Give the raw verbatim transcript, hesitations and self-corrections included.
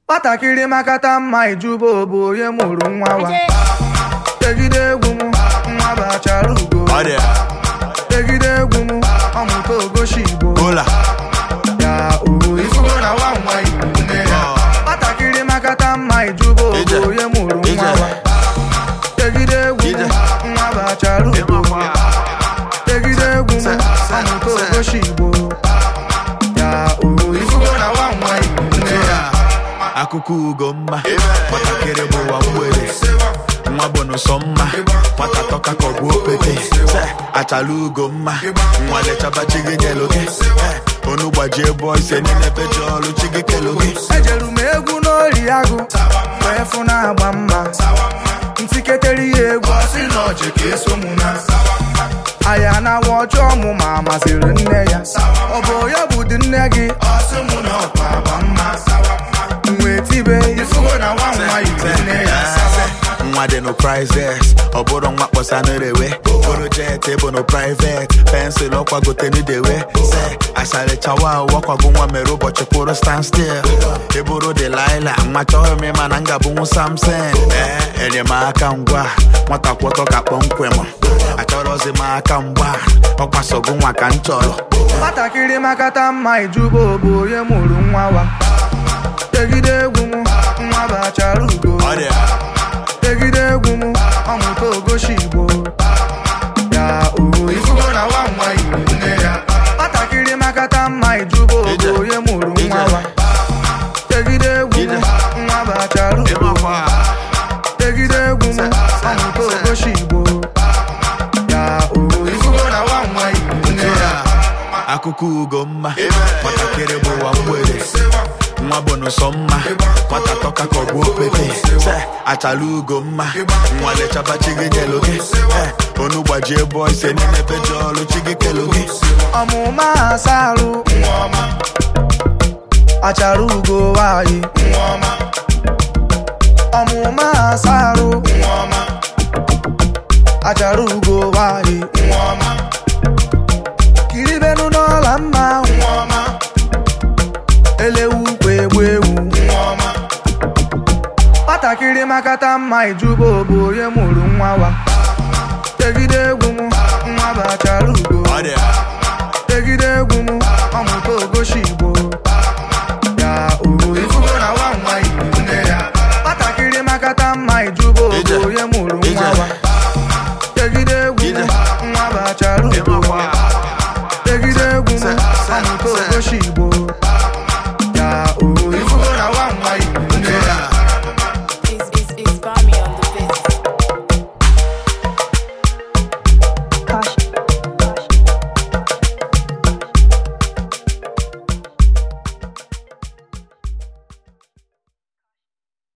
Nwatakịrị makata mma ijuba obo onye mụrụ nwa wa. Tegide egwu m nwa bachara ugo. Tegide egwu m ọmụta ogoshi igbo. Ya o ifugo na wa nwa igbo nne ya. Nwatakịrị makata mma ijuba obo onye mụrụ nwa wa. Tegide egwu m nwa bachara ugo. Tegide egwu m ọmụta ogoshi igbo. Ya o ifugo na wa nwa igbo nne ya. Akụkọ ugo mma nwatakịrị bụ ụwa mgbere nwa bụ n'ụsọ mma nwata tọka ka ọgwụ opete achala ugo mma nwa lechaba chi gị nyeloge onu gbajie boys niile peji ọrụ chi gị keloge. Ejeru m egwu n'ori agụ wee fụ na-agba mma ntiketere ya egwu ọsị na ọjị ka eso mụ na aya na-awa ọjọọ mụ ma masịrị nne ya ọ bụ ya bụ dị nne gị ọsị mụ na ọkwa agba mma nwe tibe ifugo na nwa nwa igwe nne ya nwa dị no prizes ọ bụrụ nwa kpọsa n'erewe bụrụ jet bụ no private pensụl ọkwagote n'idewe se asarịchawa wakwago nwa mere ụbọchị kwụrụ stand still eburu Delilah nwa chọrọ m ịma na nga bụ nwu Samson ee enyemaka ngwa nwata kwọtọ ka kpọmkwem achọrọzi m aka mgba ọkwasogo nwa ka m chọrọ. Nwatakịrị makata mma ijuba obo onye mụrụ nwa wa. Tegide egwu m nwa bachara ugo. Tegide egwu m ọmụta ogoshi igbo. Ya o ifugo na wa nwa igbo nne ya. Nwatakịrị makata mma ijuba obo onye mụrụ nwa wa. Tegide egwu m nwa bachara ugo. Tegide egwu m ọmụta ogoshi igbo. Ya o ifugo na wa nwa igbo nne ya. Akụkọ ugo mma nwatakịrị bụ ụwa mgbere nwa bụ n'ụsọ mma nwata tọka ka ọgwụ opete achala ugo mma nwa lechaba chi gị nyeloge onu gbajie boys niile peji ọrụ chi gị keloge. Ọmụma asarụ achara ugo nwanyị ọmụma asarụ achara ugo nwanyị kiribenu n'ọla mma elewu kwa egwu ewu nwatakịrị makata mma ijuba obo onye mụrụ nwa wa. Tegide egwu m nwa bachara ugo. Tegide egwu m ọmụta ogoshi igbo. Ya o ifugo na wa nwa igbo nne ya. Nwatakịrị makata mma ijuba obo onye mụrụ nwa wa. Tegide egwu m nwa bachara ugo. Tegide egwu m ọmụta ogoshi igbo. Ya o ifugo na wa nwa igbo nne ya. It's, it's, it's Bami on the beat.